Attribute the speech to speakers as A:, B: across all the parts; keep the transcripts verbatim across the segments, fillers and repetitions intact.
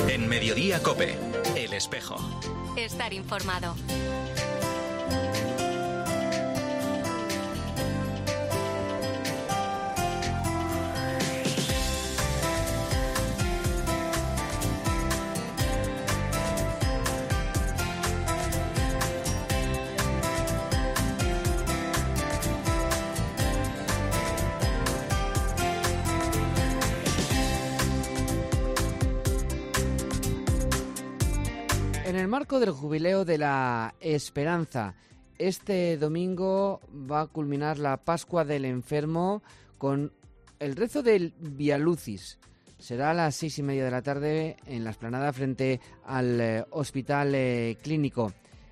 A: En Mediodía COPE, El Espejo.
B: Estar informado.
C: En el marco del Jubileo de la Esperanza, este domingo va a culminar la Pascua del Enfermo con el rezo del Vialucis. Será a las seis y media de la tarde en la explanada frente al eh, Hospital eh, Clínico.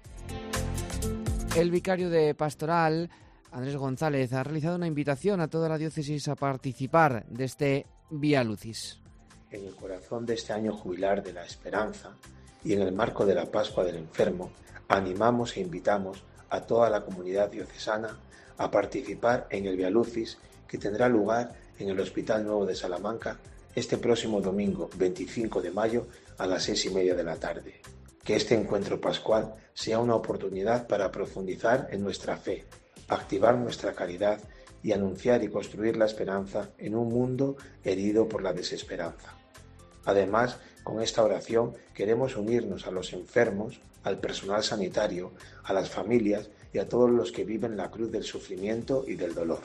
C: El vicario de Pastoral, Andrés González, ha realizado una invitación a toda la diócesis a participar de este Vialucis.
D: En el corazón de este año jubilar de la Esperanza y en el marco de la Pascua del Enfermo, animamos e invitamos a toda la comunidad diocesana a participar en el Vialucis que tendrá lugar en el Hospital Nuevo de Salamanca este próximo domingo veinticinco de mayo a las seis y media de la tarde. Que este encuentro pascual sea una oportunidad para profundizar en nuestra fe, activar nuestra caridad y anunciar y construir la esperanza en un mundo herido por la desesperanza. Además, con esta oración queremos unirnos a los enfermos, al personal sanitario, a las familias y a todos los que viven la cruz del sufrimiento y del dolor.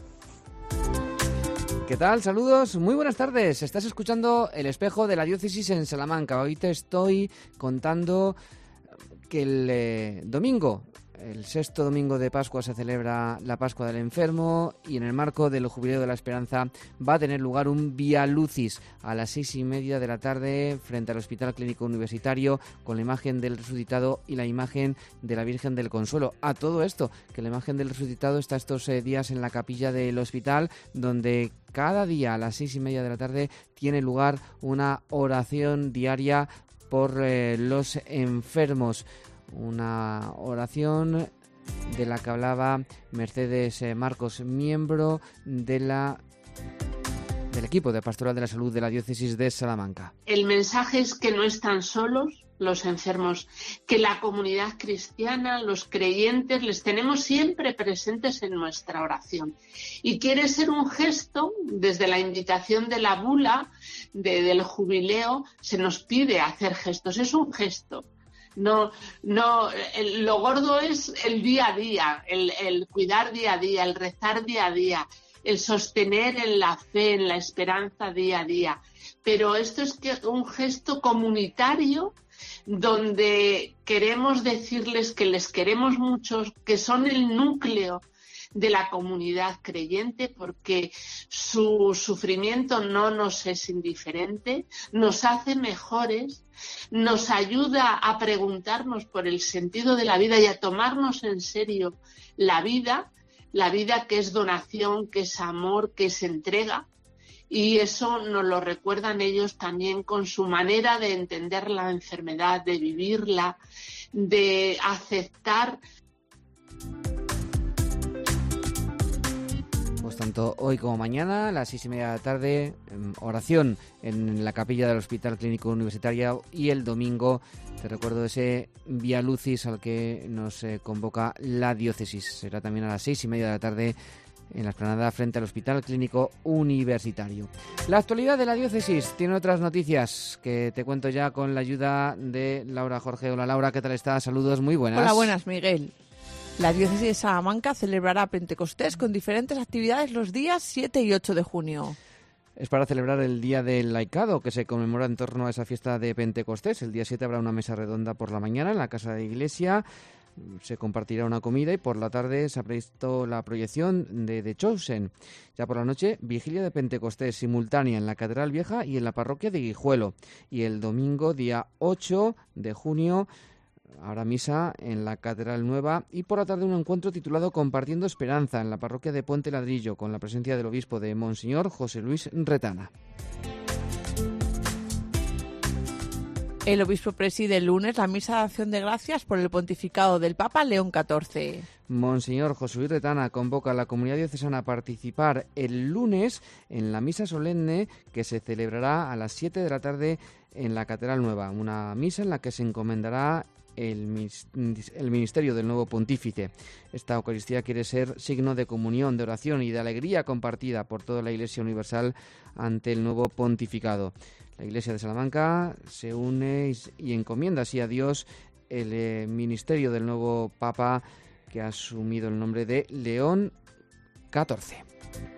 C: ¿Qué tal? Saludos, muy buenas tardes. Estás escuchando El Espejo de la Diócesis en Salamanca. Hoy te estoy contando que el eh, domingo, el sexto domingo de Pascua, se celebra la Pascua del Enfermo y en el marco del Jubileo de la Esperanza va a tener lugar un Vialucis a las seis y media de la tarde frente al Hospital Clínico Universitario con la imagen del resucitado y la imagen de la Virgen del Consuelo. A todo esto, que la imagen del resucitado está estos eh, días en la capilla del hospital, donde cada día a las seis y media de la tarde tiene lugar una oración diaria por eh, los enfermos. Una oración de la que hablaba Mercedes Marcos, miembro de la del equipo de Pastoral de la Salud de la Diócesis de Salamanca.
E: El mensaje es que no están solos los enfermos, que la comunidad cristiana, los creyentes, les tenemos siempre presentes en nuestra oración. Y quiere ser un gesto, desde la invitación de la bula de, del jubileo, se nos pide hacer gestos, es un gesto. No, no, el, lo gordo es el día a día, el, el cuidar día a día, el rezar día a día, el sostener en la fe, en la esperanza día a día. Pero esto es que un gesto comunitario donde queremos decirles que les queremos mucho, que son el núcleo de la comunidad creyente, porque su sufrimiento no nos es indiferente, nos hace mejores, nos ayuda a preguntarnos por el sentido de la vida y a tomarnos en serio la vida, la vida que es donación, que es amor, que es entrega, y eso nos lo recuerdan ellos también con su manera de entender la enfermedad, de vivirla, de aceptar.
C: Pues tanto hoy como mañana, a las seis y media de la tarde, oración en la capilla del Hospital Clínico Universitario, y el domingo, te recuerdo, ese Vialucis al que nos eh, convoca la diócesis. Será también a las seis y media de la tarde en la explanada frente al Hospital Clínico Universitario. La actualidad de la diócesis tiene otras noticias que te cuento ya con la ayuda de Laura Jorge. Hola Laura, ¿qué tal estás? Saludos, muy buenas.
F: Hola, buenas, Miguel. La diócesis de Salamanca celebrará Pentecostés con diferentes actividades los días siete y ocho de junio.
C: Es para celebrar el Día del Laicado, que se conmemora en torno a esa fiesta de Pentecostés. El día siete habrá una mesa redonda por la mañana en la Casa de Iglesia. Se compartirá una comida y por la tarde se ha previsto la proyección de The Chosen. Ya por la noche, vigilia de Pentecostés simultánea en la Catedral Vieja y en la parroquia de Guijuelo. Y el domingo, día ocho de junio, habrá misa en la Catedral Nueva y por la tarde un encuentro titulado Compartiendo Esperanza en la parroquia de Puente Ladrillo con la presencia del obispo de Monseñor José Luis Retana.
F: El obispo preside el lunes la misa de acción de gracias por el pontificado del Papa León catorce.
C: Monseñor José Luis Retana convoca a la comunidad diocesana a participar el lunes en la misa solemne que se celebrará a las siete de la tarde en la Catedral Nueva, una misa en la que se encomendará el ministerio del nuevo pontífice. Esta Eucaristía quiere ser signo de comunión, de oración y de alegría compartida por toda la Iglesia Universal ante el nuevo pontificado. La Iglesia de Salamanca se une y encomienda así a Dios el eh, ministerio del nuevo Papa, que ha asumido el nombre de León catorce.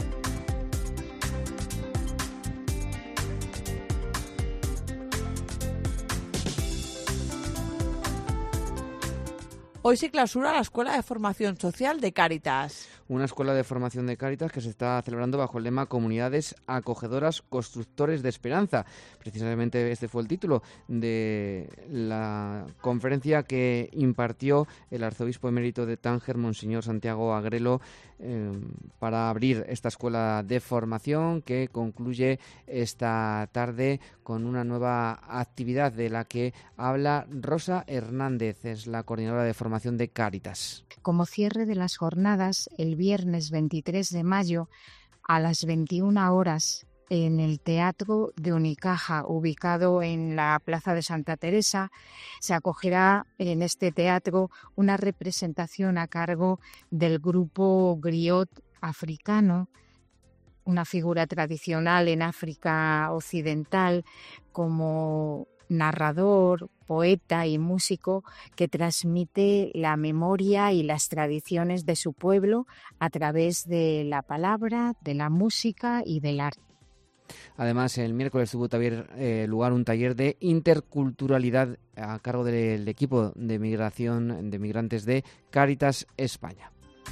F: Hoy se clausura la Escuela de Formación Social de Cáritas.
C: Una escuela de formación de Cáritas que se está celebrando bajo el lema Comunidades Acogedoras Constructores de Esperanza. Precisamente este fue el título de la conferencia que impartió el arzobispo emérito de Tánger, Monseñor Santiago Agrelo, eh, para abrir esta escuela de formación que concluye esta tarde con una nueva actividad de la que habla Rosa Hernández, es la coordinadora de formación de Cáritas.
G: Como cierre de las jornadas, el viernes veintitrés de mayo a las veintiuna horas en el Teatro de Unicaja, ubicado en la Plaza de Santa Teresa, se acogerá en este teatro una representación a cargo del grupo Griot africano, una figura tradicional en África Occidental como narrador, poeta y músico que transmite la memoria y las tradiciones de su pueblo a través de la palabra, de la música y del arte.
C: Además, el miércoles tuvo también eh, lugar un taller de interculturalidad a cargo del equipo de migración de migrantes de Cáritas España.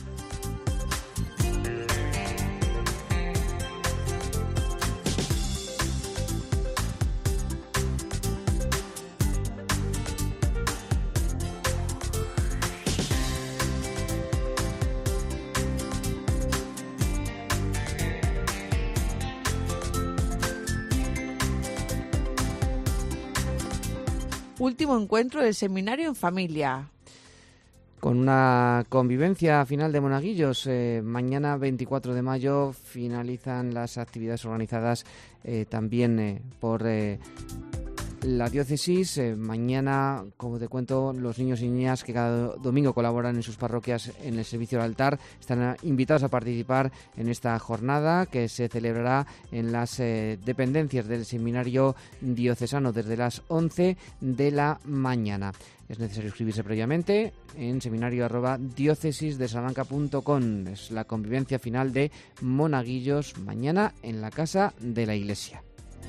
F: Último encuentro del seminario en familia.
C: Con una convivencia final de monaguillos, eh, mañana veinticuatro de mayo finalizan las actividades organizadas eh, también eh, por eh, la diócesis. Eh, mañana, como te cuento, los niños y niñas que cada domingo colaboran en sus parroquias en el servicio del altar están invitados a participar en esta jornada que se celebrará en las eh, dependencias del seminario diocesano desde las once de la mañana. Es necesario inscribirse previamente en seminario arroba diócesis de salamanca punto com. Es la convivencia final de monaguillos mañana en la Casa de la Iglesia.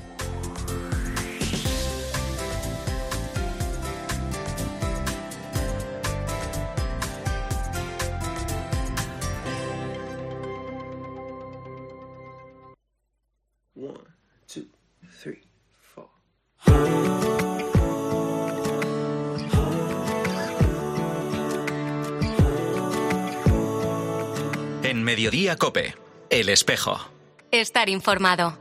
H: One, two, three, four.
A: En Mediodía COPE, El Espejo.
B: Estar informado.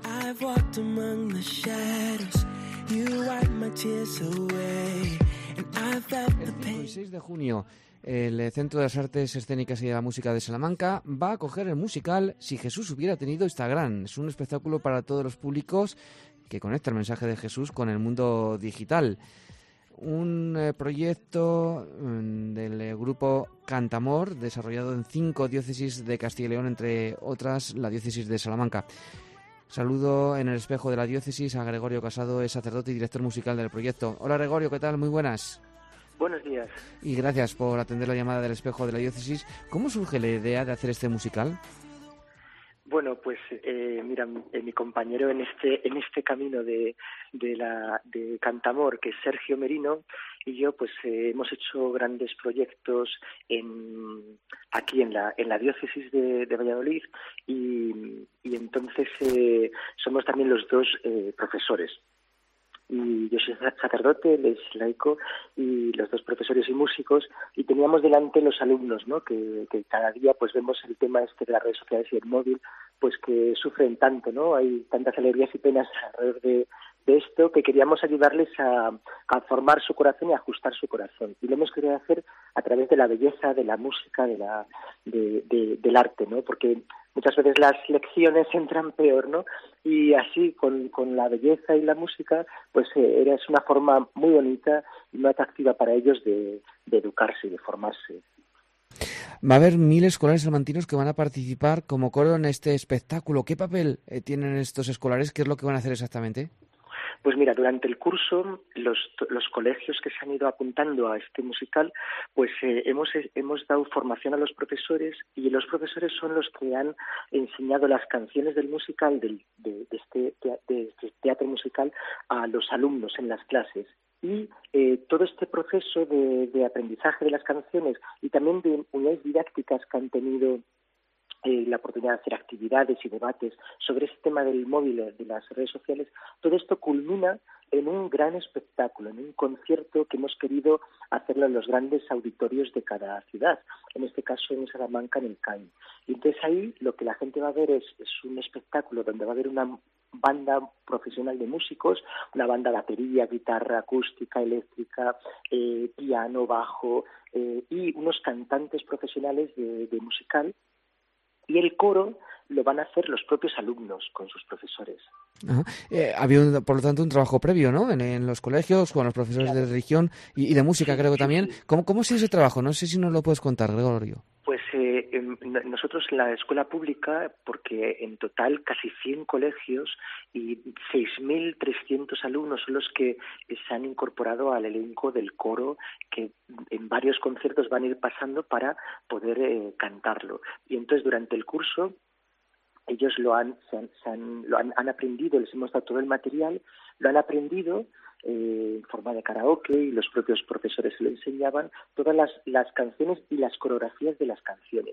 C: El cinco y seis de junio, el Centro de las Artes Escénicas y de la Música de Salamanca va a acoger el musical Si Jesús hubiera tenido Instagram. Es un espectáculo para todos los públicos que conecta el mensaje de Jesús con el mundo digital. Un eh, proyecto mm, del eh, grupo Cantamor, desarrollado en cinco diócesis de Castilla y León, entre otras la diócesis de Salamanca. Saludo en el espejo de la diócesis a Gregorio Casado, es sacerdote y director musical del proyecto. Hola Gregorio, ¿qué tal? Muy buenas.
I: Buenos días.
C: Y gracias por atender la llamada del espejo de la diócesis. ¿Cómo surge la idea de hacer este musical?
I: Bueno, pues eh, mira, eh, mi compañero en este en este camino de de la de Cantamor, que es Sergio Merino, y yo pues eh, hemos hecho grandes proyectos en aquí en la en la diócesis de, de Valladolid y, y entonces eh, somos también los dos eh, profesores. Y yo soy sacerdote, él es laico, y los dos profesores y músicos, y teníamos delante los alumnos, ¿no? Que, que cada día pues vemos el tema este de las redes sociales y el móvil, pues que sufren tanto, ¿no? Hay tantas alegrías y penas alrededor de, de esto, que queríamos ayudarles a, a formar su corazón y a ajustar su corazón. Y lo hemos querido hacer a través de la belleza, de la música, de la, de, de, del arte, ¿no? Porque muchas veces las lecciones entran peor, ¿no? Y así, con, con la belleza y la música, pues eh, era, es una forma muy bonita y muy atractiva para ellos de, de educarse y de formarse.
C: Va a haber mil escolares salmantinos que van a participar como coro en este espectáculo. ¿Qué papel eh, tienen estos escolares? ¿Qué es lo que van a hacer exactamente?
I: Pues mira, durante el curso, los, los colegios que se han ido apuntando a este musical, pues eh, hemos, hemos dado formación a los profesores, y los profesores son los que han enseñado las canciones del musical, del, de, de, este, de este teatro musical, a los alumnos en las clases. Y eh, todo este proceso de, de aprendizaje de las canciones y también de unidades didácticas que han tenido eh, la oportunidad de hacer actividades y debates sobre este tema del móvil, de las redes sociales, todo esto culmina en un gran espectáculo, en un concierto que hemos querido hacerlo en los grandes auditorios de cada ciudad, en este caso en Salamanca, en el C A I. Y entonces ahí lo que la gente va a ver es, es un espectáculo donde va a haber una banda profesional de músicos, una banda de batería, guitarra acústica, eléctrica, eh, piano, bajo, eh, y unos cantantes profesionales de, de musical, y el coro lo van a hacer los propios alumnos con sus profesores.
C: Ajá. Eh, había, un, por lo tanto, un trabajo previo, ¿no? En, en los colegios, con los profesores
I: Claro.
C: de religión y, y de música,
I: Sí,
C: creo que
I: sí,
C: también.
I: sí.
C: ¿Cómo, ¿Cómo es ese trabajo? No sé si nos lo puedes contar, Gregorio.
I: Pues eh, en, nosotros en la escuela pública, porque en total casi cien colegios y seis mil trescientos alumnos son los que se han incorporado al elenco del coro, que en varios conciertos van a ir pasando para poder eh, cantarlo. Y entonces durante el curso ellos lo han, se han, se han, lo han, han aprendido, les hemos dado todo el material, lo han aprendido eh, en forma de karaoke, y los propios profesores se lo enseñaban, todas las, las canciones y las coreografías de las canciones.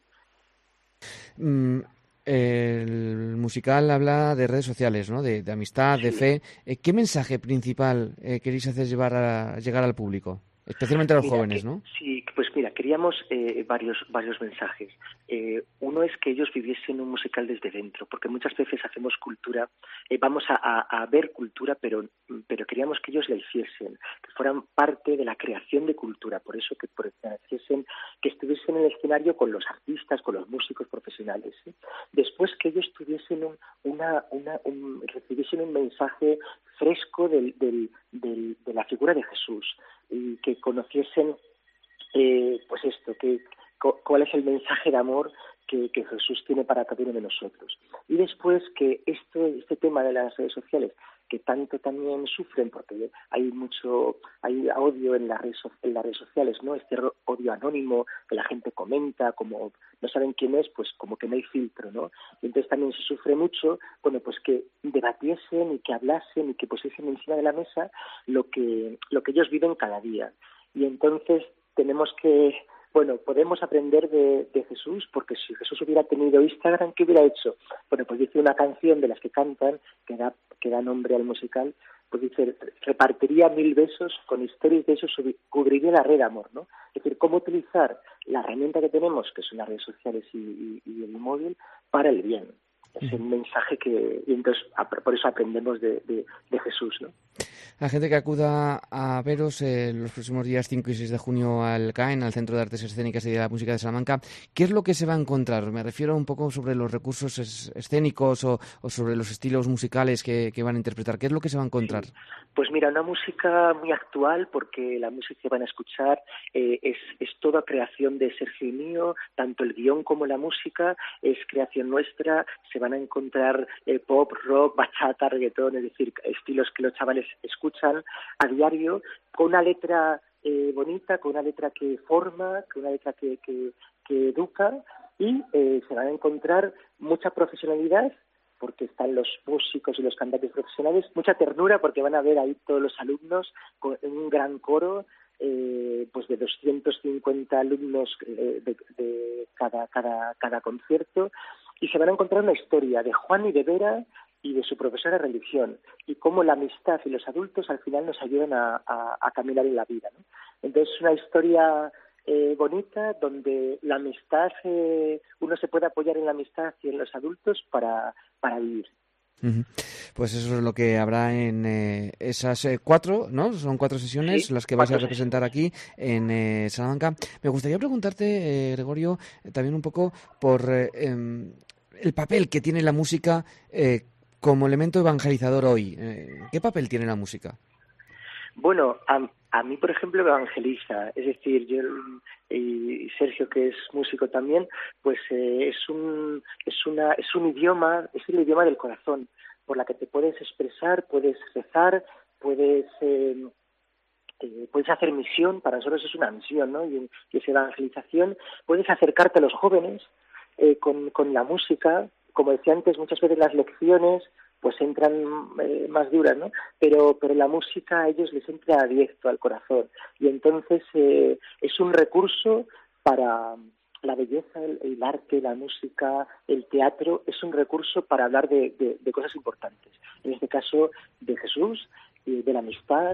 C: Mm, el musical habla de redes sociales, ¿no? De, de amistad,
I: Sí.
C: de fe. Eh, ¿Qué mensaje principal eh, queréis hacer llevar a, llegar al público? Especialmente a los
I: Mira,
C: jóvenes,
I: que,
C: ¿no?
I: Sí, pues mira, queríamos eh, varios varios mensajes. Eh, uno es que ellos viviesen un musical desde dentro, porque muchas veces hacemos cultura, eh, vamos a, a, a ver cultura, pero pero queríamos que ellos la hiciesen, que fueran parte de la creación de cultura, por eso que perteneciesen, que estuviesen en el escenario con los artistas, con los músicos profesionales, ¿sí? Después que ellos tuviesen un, una, una, un, recibiesen un mensaje fresco del, del, del, de la figura de Jesús, y que conociesen eh, pues esto, que cuál es el mensaje de amor que, que Jesús tiene para cada uno de nosotros. Y después que esto, este tema de las redes sociales, que tanto también sufren, porque hay mucho, hay odio en las redes, en las redes sociales, ¿no? Este odio anónimo que la gente comenta, como no saben quién es, pues como que no hay filtro, ¿no? Y entonces también se sufre mucho, bueno, pues que debatiesen y que hablasen y que pusiesen encima de la mesa lo que, lo que ellos viven cada día. Y entonces tenemos que, bueno, podemos aprender de, de Jesús, porque si Jesús hubiera tenido Instagram, ¿qué hubiera hecho? Bueno, pues dice una canción de las que cantan, que da, que da nombre al musical, pues dice, repartiría mil besos, con historias de esos cubriría la red de amor, ¿no? Es decir, cómo utilizar la herramienta que tenemos, que son las redes sociales y, y, y el móvil, para el bien. Es el mensaje que, y entonces por eso aprendemos de, de, de Jesús, ¿no?
C: La gente que acuda a veros eh, los próximos días cinco y seis de junio al C A E N, al Centro de Artes Escénicas y de la Música de Salamanca, ¿qué es lo que se va a encontrar? Me refiero un poco sobre los recursos es, escénicos o, o sobre los estilos musicales que, que van a interpretar. ¿Qué es lo que se va a encontrar?
I: Sí. Pues mira, una música muy actual, porque la música que van a escuchar eh, es, es toda creación de Sergio y mío, tanto el guión como la música es creación nuestra. Se van a encontrar eh, pop, rock, bachata, reggaetón, es decir, estilos que los chavales escuchan a diario, con una letra eh, bonita, con una letra que forma, con una letra que, que, que educa, y eh, se van a encontrar mucha profesionalidad, porque están los músicos y los cantantes profesionales, mucha ternura, porque van a ver ahí todos los alumnos con, en un gran coro, eh, pues de doscientos cincuenta alumnos eh, de, de cada, cada, cada concierto, y se van a encontrar una historia de Juan y de Vera y de su profesora de religión, y cómo la amistad y los adultos al final nos ayudan a, a, a caminar en la vida, ¿no? Entonces es una historia eh, bonita, donde la amistad, eh, uno se puede apoyar en la amistad y en los adultos para, para vivir.
C: Uh-huh. Pues eso es lo que habrá en eh, esas eh, cuatro, ¿no? Son cuatro sesiones
I: Sí,
C: las que vais a
I: cuatro
C: representar aquí en eh, Salamanca. Me gustaría preguntarte, eh, Gregorio, eh, también un poco por eh, em, el papel que tiene la música eh, como elemento evangelizador hoy. Eh, ¿Qué papel tiene la música?
I: Bueno, a, a mí, por ejemplo, me evangeliza. Es decir, yo y Sergio, que es músico también, pues eh, es un es una es un idioma, es el idioma del corazón, por la que te puedes expresar, puedes rezar, puedes eh, eh, puedes hacer misión. Para nosotros es una misión, ¿no? Y, y es evangelización. Puedes acercarte a los jóvenes eh, con con la música. Como decía antes, muchas veces las lecciones pues entran eh, más duras, ¿no? Pero pero la música a ellos les entra directo al corazón, y entonces eh, es un recurso para la belleza, el, el arte, la música, el teatro, es un recurso para hablar de, de, de cosas importantes. En este caso, de Jesús, eh, de la amistad,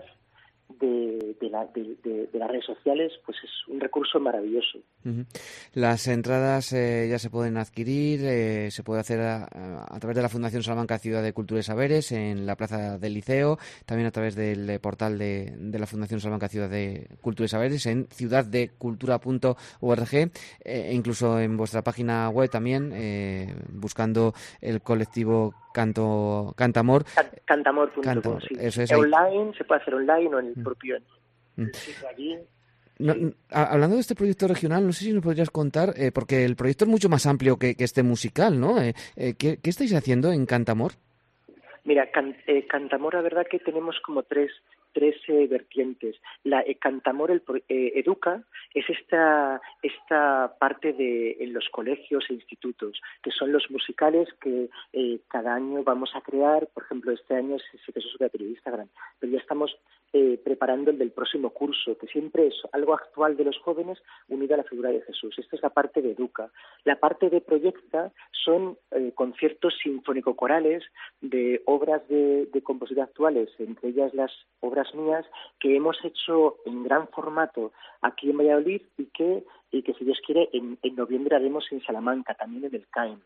I: de, de, la, de, de, de las redes sociales, pues es un recurso maravilloso.
C: Uh-huh. Las entradas eh, ya se pueden adquirir, eh, se puede hacer a, a través de la Fundación Salamanca Ciudad de Cultura y Saberes en la Plaza del Liceo, también a través del eh, portal de, de la Fundación Salamanca Ciudad de Cultura y Saberes en ciudad de cultura punto org, eh, e incluso en vuestra página web también, eh, buscando el colectivo Canto Cantamor.
I: Cantamor punto com,
C: Cantamor,
I: sí.
C: Eso es
I: online, se puede hacer online o en el
C: mm.
I: propio
C: mm.
I: sitio allí.
C: No,
I: Sí.
C: Hablando de este proyecto regional, no sé si nos podrías contar, eh, porque el proyecto es mucho más amplio que, que este musical, ¿no? Eh, eh, ¿qué, ¿Qué estáis haciendo en Cantamor?
I: Mira, can, eh, Cantamor, la verdad que tenemos como tres tres eh, vertientes. La eh, Cantamor el, eh, Educa es esta esta parte de en los colegios e institutos, que son los musicales que eh, cada año vamos a crear. Por ejemplo, este año sí que eso sube a Instagram, pero ya estamos eh, preparando el del próximo curso, que siempre es algo actual de los jóvenes unido a la figura de Jesús. Esta es la parte de Educa. La parte de Proyecta son eh, conciertos sinfónico-corales de obras de, de composición actuales, entre ellas las obras mías, que hemos hecho en gran formato aquí en Valladolid y que, y que si Dios quiere, en, en noviembre haremos en Salamanca, también en el C A E M.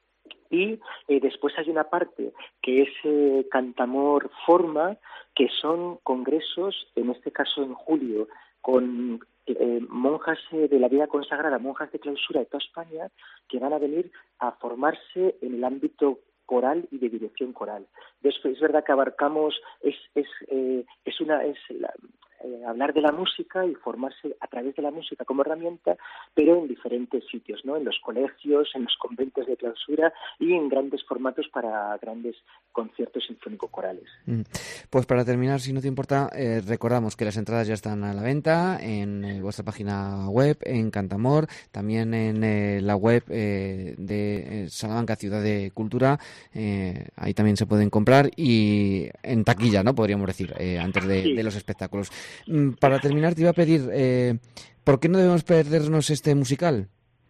I: Y eh, después hay una parte que es eh, Cantamor Forma, que son congresos, en este caso en julio, con eh, monjas eh, de la vida consagrada, monjas de clausura de toda España, que van a venir a formarse en el ámbito coral y de dirección coral. Entonces, es verdad que abarcamos, es es eh, es una es la, eh, hablar de la música y formarse a través de la música como herramienta, pero en diferentes sitios, ¿no? En los colegios, en los conventos de clausura y en grandes formatos para grandes conciertos sinfónico-corales.
C: Pues para terminar, si no te importa, eh, recordamos que las entradas ya están a la venta en eh, vuestra página web, en Cantamor, también en eh, la web eh, de eh, Salamanca Ciudad de Cultura. Eh, ahí también se pueden comprar, y en taquilla, ¿no? Podríamos decir, eh, antes de,
I: Sí.
C: de los espectáculos. Mm, para terminar, te iba a pedir, eh, ¿por qué no debemos perdernos este musical?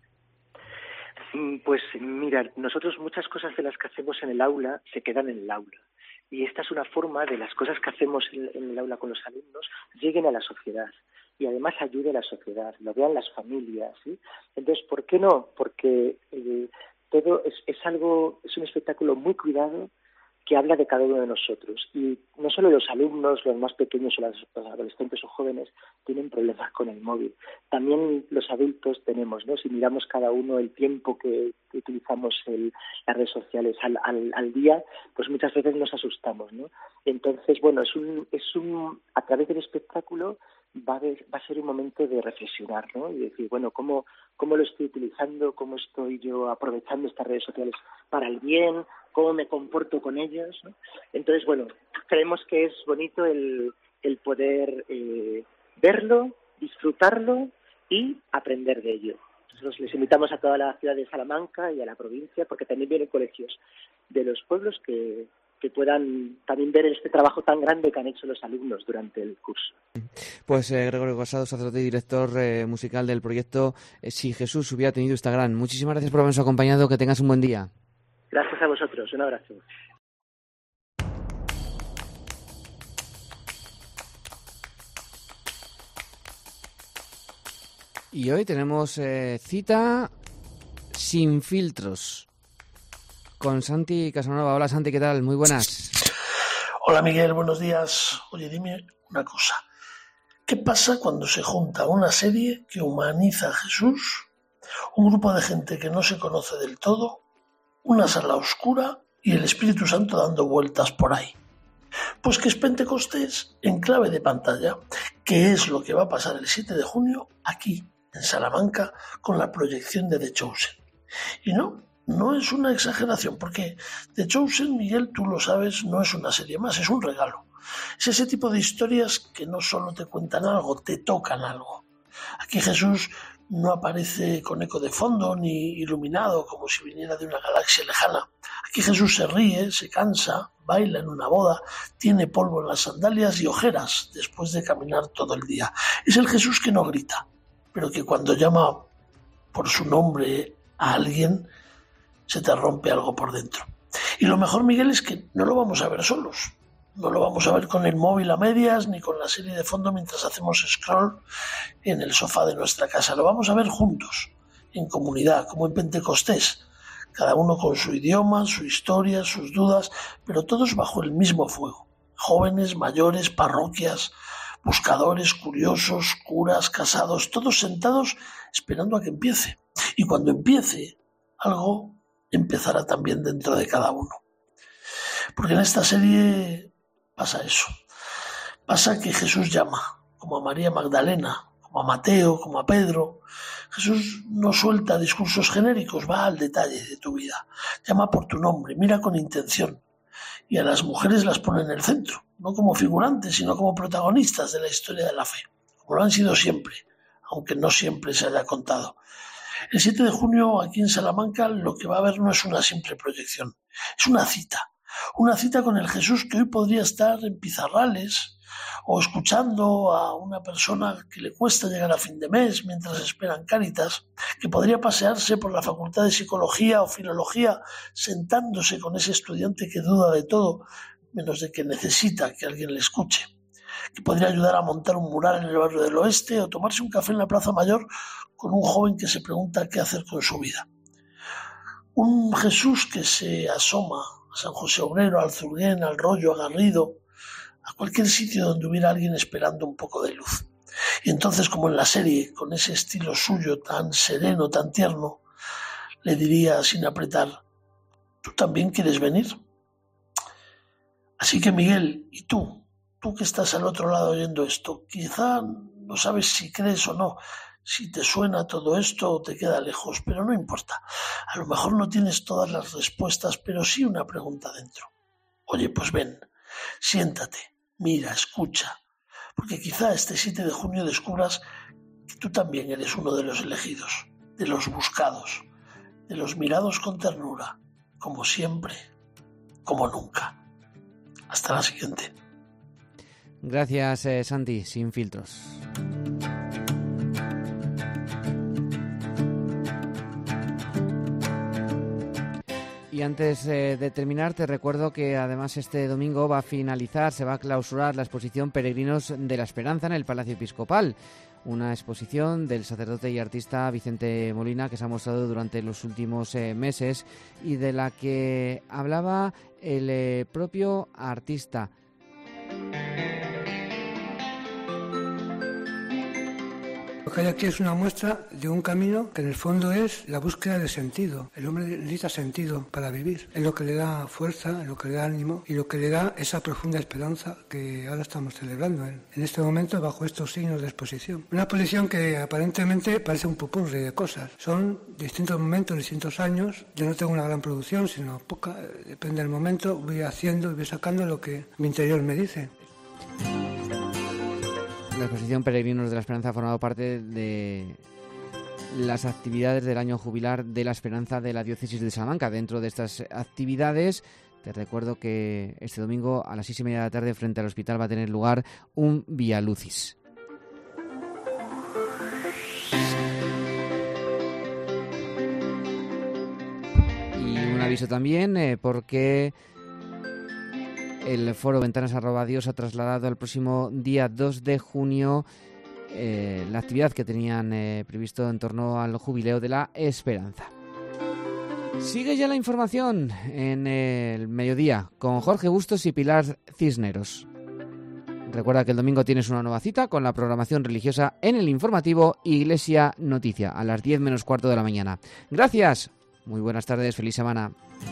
I: Pues mira, nosotros muchas cosas de las que hacemos en el aula se quedan en el aula. Y esta es una forma de las cosas que hacemos en, en el aula con los alumnos lleguen a la sociedad. Y además ayude a la sociedad, lo vean las familias, ¿sí? Entonces, ¿por qué no? Porque eh, todo es, es algo, es un espectáculo muy cuidado que habla de cada uno de nosotros. Y no solo los alumnos, los más pequeños o los, los adolescentes o jóvenes tienen problemas con el móvil. También los adultos tenemos, ¿no? Si miramos cada uno el tiempo que, que utilizamos el, las redes sociales al, al, al día, pues muchas veces nos asustamos, ¿no? Entonces, bueno, es un, es un, a través del espectáculo va a, ver, va a ser un momento de reflexionar, ¿no? Y decir, bueno, ¿cómo, cómo lo estoy utilizando? ¿Cómo estoy yo aprovechando estas redes sociales para el bien? ¿Cómo me comporto con ellos? ¿No? Entonces, bueno, creemos que es bonito el, el poder eh, verlo, disfrutarlo y aprender de ello. Nosotros les invitamos a toda la ciudad de Salamanca y a la provincia, porque también vienen colegios de los pueblos que, que puedan también ver este trabajo tan grande que han hecho los alumnos durante el curso.
C: Pues eh, Gregorio Casado, sacerdote y director eh, musical del proyecto eh, Si Jesús hubiera tenido Instagram. Muchísimas gracias por habernos acompañado, que tengas un buen día.
I: Gracias a vosotros, un abrazo.
C: Y hoy tenemos eh, cita sin filtros. con Santi Casanova. Hola Santi, ¿qué tal? Muy buenas.
J: Hola Miguel, buenos días. Oye, dime una cosa. ¿Qué pasa cuando se junta una serie que humaniza a Jesús, un grupo de gente que no se conoce del todo, una sala oscura y el Espíritu Santo dando vueltas por ahí? Pues que es Pentecostés en clave de pantalla, que es lo que va a pasar el siete de junio aquí, en Salamanca, con la proyección de The Chosen. Y no, no es una exageración, porque The Chosen, Miguel, tú lo sabes, no es una serie más, es un regalo. Es ese tipo de historias que no solo te cuentan algo, te tocan algo. Aquí Jesús no aparece con eco de fondo ni iluminado como si viniera de una galaxia lejana. Aquí Jesús se ríe, se cansa, baila en una boda, tiene polvo en las sandalias y ojeras después de caminar todo el día. Es el Jesús que no grita, pero que cuando llama por su nombre a alguien, se te rompe algo por dentro. Y lo mejor, Miguel, es que no lo vamos a ver solos. No lo vamos a ver con el móvil a medias ni con la serie de fondo mientras hacemos scroll en el sofá de nuestra casa. Lo vamos a ver juntos, en comunidad, como en Pentecostés. Cada uno con su idioma, su historia, sus dudas, pero todos bajo el mismo fuego. Jóvenes, mayores, parroquias, buscadores, curiosos, curas, casados, todos sentados esperando a que empiece. Y cuando empiece, algo empezará también dentro de cada uno. Porque en esta serie pasa eso. Pasa que Jesús llama, como a María Magdalena, como a Mateo, como a Pedro. Jesús no suelta discursos genéricos, va al detalle de tu vida. Llama por tu nombre, mira con intención. Y a las mujeres las pone en el centro, no como figurantes, sino como protagonistas de la historia de la fe, como lo han sido siempre, aunque no siempre se haya contado. El siete de junio, aquí en Salamanca, lo que va a haber no es una simple proyección, es una cita. Una cita con el Jesús que hoy podría estar en Pizarrales o escuchando a una persona que le cuesta llegar a fin de mes mientras esperan Cáritas, que podría pasearse por la Facultad de Psicología o Filología sentándose con ese estudiante que duda de todo, menos de que necesita que alguien le escuche, que podría ayudar a montar un mural en el barrio del Oeste o tomarse un café en la Plaza Mayor con un joven que se pregunta qué hacer con su vida. Un Jesús que se asoma a San José Obrero, al Zurguén, al Rollo, a Garrido, a cualquier sitio donde hubiera alguien esperando un poco de luz. Y entonces, como en la serie, con ese estilo suyo tan sereno, tan tierno, le diría sin apretar: ¿tú también quieres venir? Así que Miguel, ¿y tú? Tú que estás al otro lado oyendo esto, quizá no sabes si crees o no, si te suena todo esto o te queda lejos, pero no importa. A lo mejor no tienes todas las respuestas, pero sí una pregunta dentro. Oye, pues ven, siéntate, mira, escucha, porque quizá este siete de junio descubras que tú también eres uno de los elegidos, de los buscados, de los mirados con ternura, como siempre, como nunca. Hasta la siguiente.
C: Gracias, eh, Santi, sin filtros. Y antes eh, de terminar, te recuerdo que además este domingo va a finalizar, se va a clausurar la exposición Peregrinos de la Esperanza en el Palacio Episcopal. Una exposición del sacerdote y artista Vicente Molina que se ha mostrado durante los últimos eh, meses y de la que hablaba el eh, propio artista.
K: Lo que hay aquí es una muestra de un camino que en el fondo es la búsqueda de sentido. El hombre necesita sentido para vivir. Es lo que le da fuerza, es lo que le da ánimo y lo que le da esa profunda esperanza que ahora estamos celebrando en, en este momento bajo estos signos de exposición. Una exposición que aparentemente parece un popurrí de cosas. Son distintos momentos, distintos años. Yo no tengo una gran producción, sino poca. Depende del momento. Voy haciendo y voy sacando lo que mi interior me dice.
C: La exposición Peregrinos de la Esperanza ha formado parte de las actividades del año jubilar de la Esperanza de la Diócesis de Salamanca. Dentro de estas actividades, te recuerdo que este domingo a las seis y media de la tarde frente al hospital va a tener lugar un Via Lucis. Y un aviso también eh, porque el foro Ventanas arroba Dios ha trasladado al próximo día dos de junio eh, la actividad que tenían eh, previsto en torno al jubileo de la Esperanza. Sigue ya la información en el mediodía con Jorge Bustos y Pilar Cisneros. Recuerda que el domingo tienes una nueva cita con la programación religiosa en el informativo Iglesia Noticia a las diez menos cuarto de la mañana. Gracias, muy buenas tardes, feliz semana.